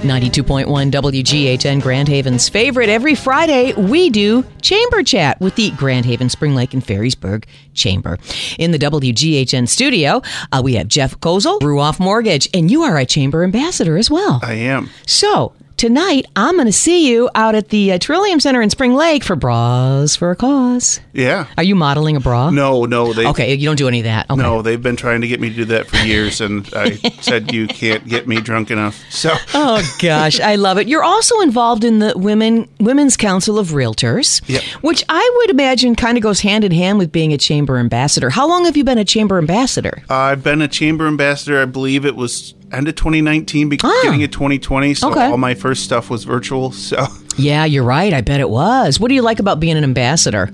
92.1 WGHN, Grand Haven's favorite. Every Friday, we do Chamber Chat with the Grand Haven, Spring Lake, and Ferrysburg Chamber. In the WGHN studio, we have Jeff Kozel, Ruoff Mortgage, and you are a Chamber Ambassador as well. I am. So, tonight, I'm going to see you out at the Trillium Center in Spring Lake for Bras for a Cause. Yeah. Are you modeling a bra? No. Okay, you don't do any of that. Okay. No, they've been trying to get me to do that for years, and I said you can't get me drunk enough. So. Oh, gosh, I love it. You're also involved in the Women's Council of Realtors, Yep. which I would imagine kind of goes hand in hand with being a Chamber Ambassador. How long have you been a Chamber Ambassador? I've been a Chamber Ambassador, I believe it was end of 2019, beginning of 2020, so all my first stuff was virtual. So yeah, you're right. I bet it was. What do you like about being an ambassador?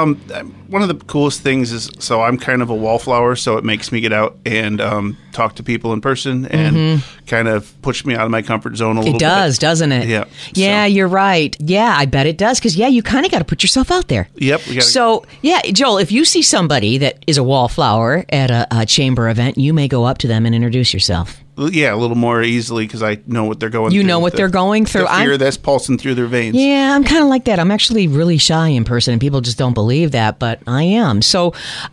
One of the coolest things is, so I'm kind of a wallflower, so it makes me get out and talk to people in person and kind of push me out of my comfort zone a little bit. It does, doesn't it? Yeah. Yeah, So. you're right. Yeah, I bet it does, because, yeah, you kind of got to put yourself out there. Yep. So, yeah, Joel, if you see somebody that is a wallflower at a chamber event, you may go up to them and introduce yourself. Yeah, a little more easily because I know what they're going through. You know what they're going through. The fear that's pulsing through their veins. Yeah, I'm kind of like that. I'm actually really shy in person, and people just don't believe that, but I am. So,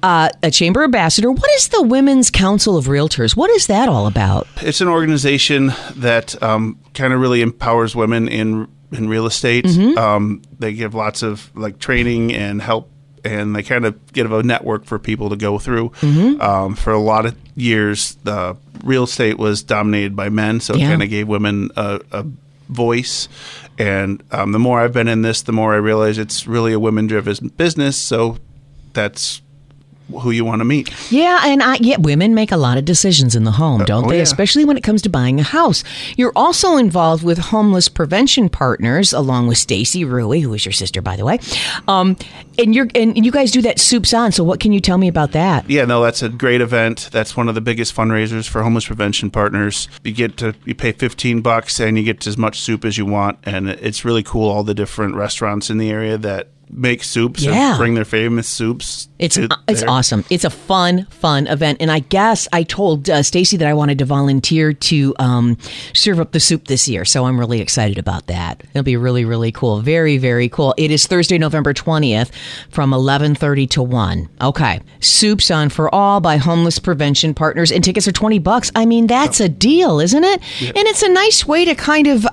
a Chamber Ambassador, what is the Women's Council of Realtors? What is that all about? It's an organization that kind of really empowers women in real estate. They give lots of training and help, and they kind of give a network for people to go through. For a lot of years, the real estate was dominated by men, so it kind of gave women a voice. And the more I've been in this, the more I realize it's really a women-driven business, so that's who you want to meet. Yeah, and women make a lot of decisions in the home, don't they? Yeah. Especially when it comes to buying a house. You're also involved with Homeless Prevention Partners, along with Stacy Rui, who is your sister, by the way. And you guys do that Soups On. So what can you tell me about that? Yeah, no, that's a great event. That's one of the biggest fundraisers for Homeless Prevention Partners. You pay $15 and you get as much soup as you want, and it's really cool. All the different restaurants in the area that make soups and bring their famous soups. It's awesome. It's a fun event. And I guess I told Stacy that I wanted to volunteer to serve up the soup this year. So I'm really excited about that. It'll be really, really cool. Very, very cool. It is Thursday, November 20th from 11:30 to 1. Okay. Soups On for All by Homeless Prevention Partners. And tickets are $20. I mean, that's a deal, isn't it? Yeah. And it's a nice way to kind of...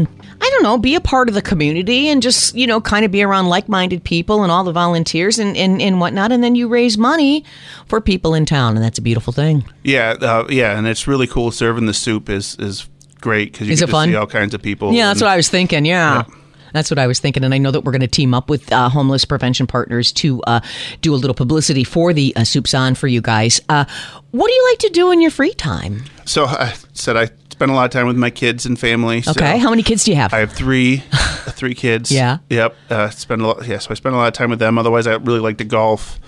I don't know, be a part of the community and just, kind of be around like-minded people and all the volunteers and whatnot. And then you raise money for people in town. And that's a beautiful thing. Yeah. And it's really cool. Serving the soup is great because you get to see all kinds of people. Yeah, that's what I was thinking. Yeah. That's what I was thinking. And I know that we're going to team up with Homeless Prevention Partners to do a little publicity for the Soups On for you guys. What do you like to do in your free time? So I spend a lot of time with my kids and family. Okay. How many kids do you have? I have three kids. Yeah. Yep. So I spend a lot of time with them. Otherwise, I really like to golf.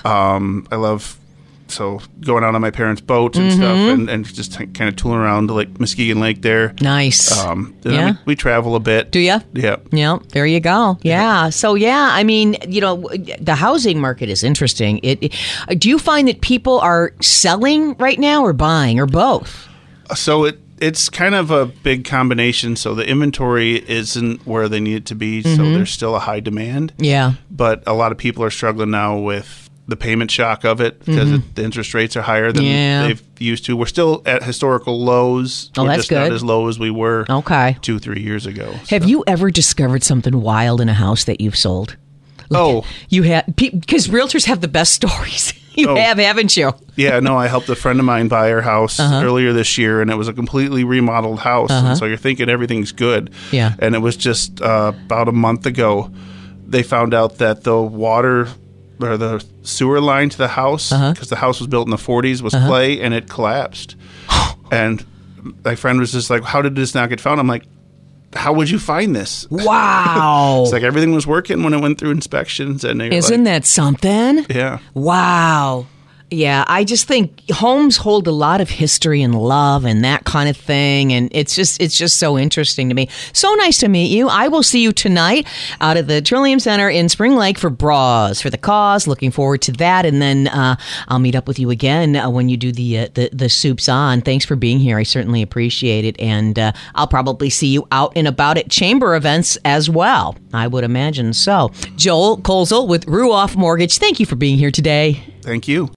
I love going out on my parents' boat and stuff and just kind of tooling around to Muskegon Lake there. Nice. We travel a bit. Do you? Yeah. Yeah. There you go. Yeah. So, I mean, the housing market is interesting. Do you find that people are selling right now or buying or both? So it's kind of a big combination. So the inventory isn't where they need it to be. So there's still a high demand. Yeah. But a lot of people are struggling now with the payment shock of it because the interest rates are higher than they've used to. We're still at historical lows. Oh, We're that's just good. Not as low as we were 2-3 years ago. Have you ever discovered something wild in a house that you've sold? You had, because realtors have the best stories. You have, haven't you? Yeah, no, I helped a friend of mine buy her house earlier this year, and it was a completely remodeled house. And so you're thinking everything's good. Yeah. And it was just about a month ago, they found out that the water or the sewer line to the house, because the house was built in the 40s, was clay, and it collapsed. And my friend was just like, how did this not get found? I'm like, how would you find this? Wow. It's like everything was working when it went through inspections. And Isn't that something? Yeah. Wow. Yeah, I just think homes hold a lot of history and love and that kind of thing, and it's just so interesting to me. So nice to meet you. I will see you tonight out at the Trillium Center in Spring Lake for Bras for the Cause. Looking forward to that, and then I'll meet up with you again when you do the Soups On. Thanks for being here. I certainly appreciate it, and I'll probably see you out and about at chamber events as well. I would imagine so. Joel Kozel with Ruoff Mortgage. Thank you for being here today. Thank you.